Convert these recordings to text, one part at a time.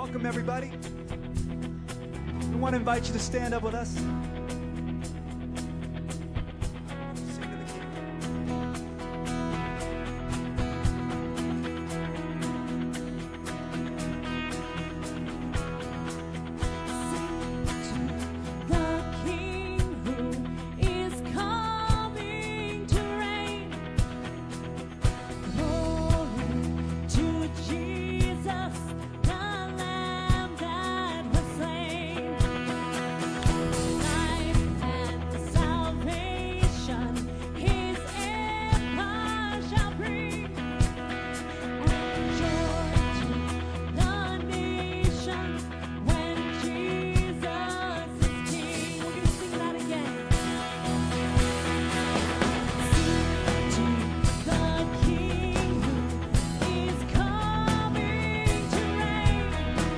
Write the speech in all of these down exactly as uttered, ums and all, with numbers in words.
Welcome, everybody. We want to invite you to stand up with us. Sing to the King. The King who is coming to reign. Glory to Jesus, the Lamb that was slain. Life and salvation, His empire shall bring. And joy to the nations when Jesus is King. We're gonna sing that again. Sing to the King who is coming to reign.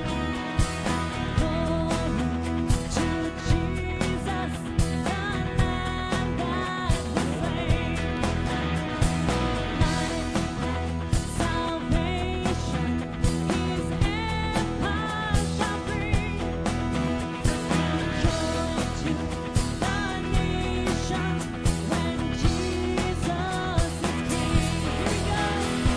Glory to Jesus, the Lamb that was slain. Life and salvation, His empire shall bring. Joy to the nations when Jesus is King. Here we go.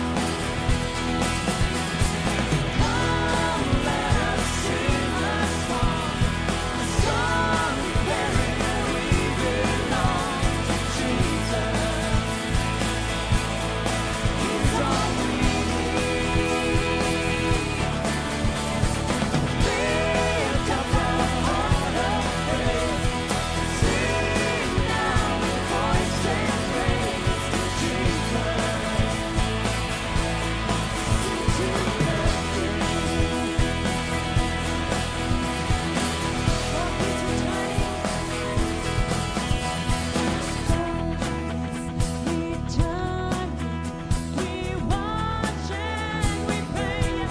Come, let us sing a song, a song wherein we belong to Jesus. He's all we need. Lift up our heart of praise. Sing now with voice and praise to Jesus. Sing to the King. Lord, He's returning. Returning. We watch and we pray. Yes,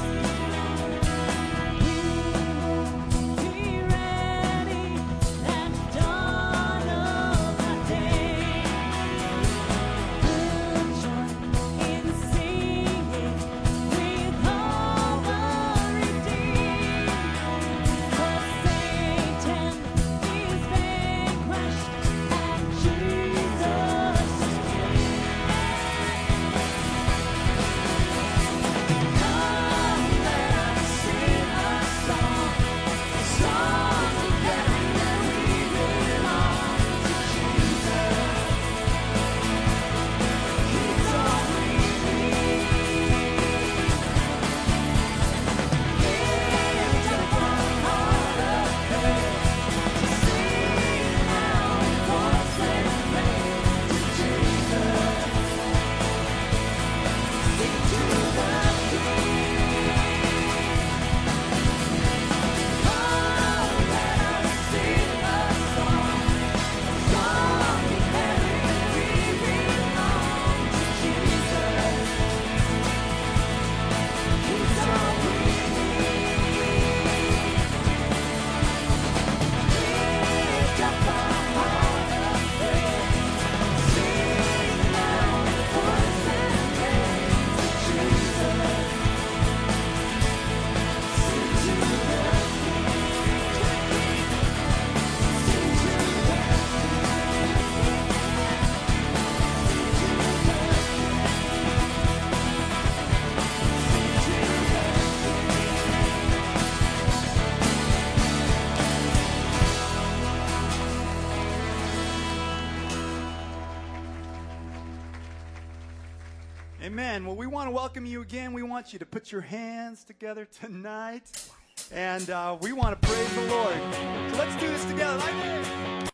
we will be ready at dawn of that day. We'll join in singing with all the redeemed. For Satan is vanquished and Jesus is King. Come, let us sing a song, a song wherein we belong to Jesus. He's all we need. Lift up our heart of praise. Sing now with voice and praise to Jesus. Sing to the King. Come, let us sing a song, a song wherein we belong to Jesus. He's all we need. Lift up our heart of praise. Sing now with voice and praise to Jesus. Sing to the King. Sing to the Amen. Well, we want to welcome you again. We want you to put your hands together tonight. And uh, we want to praise the Lord. So let's do this together like this.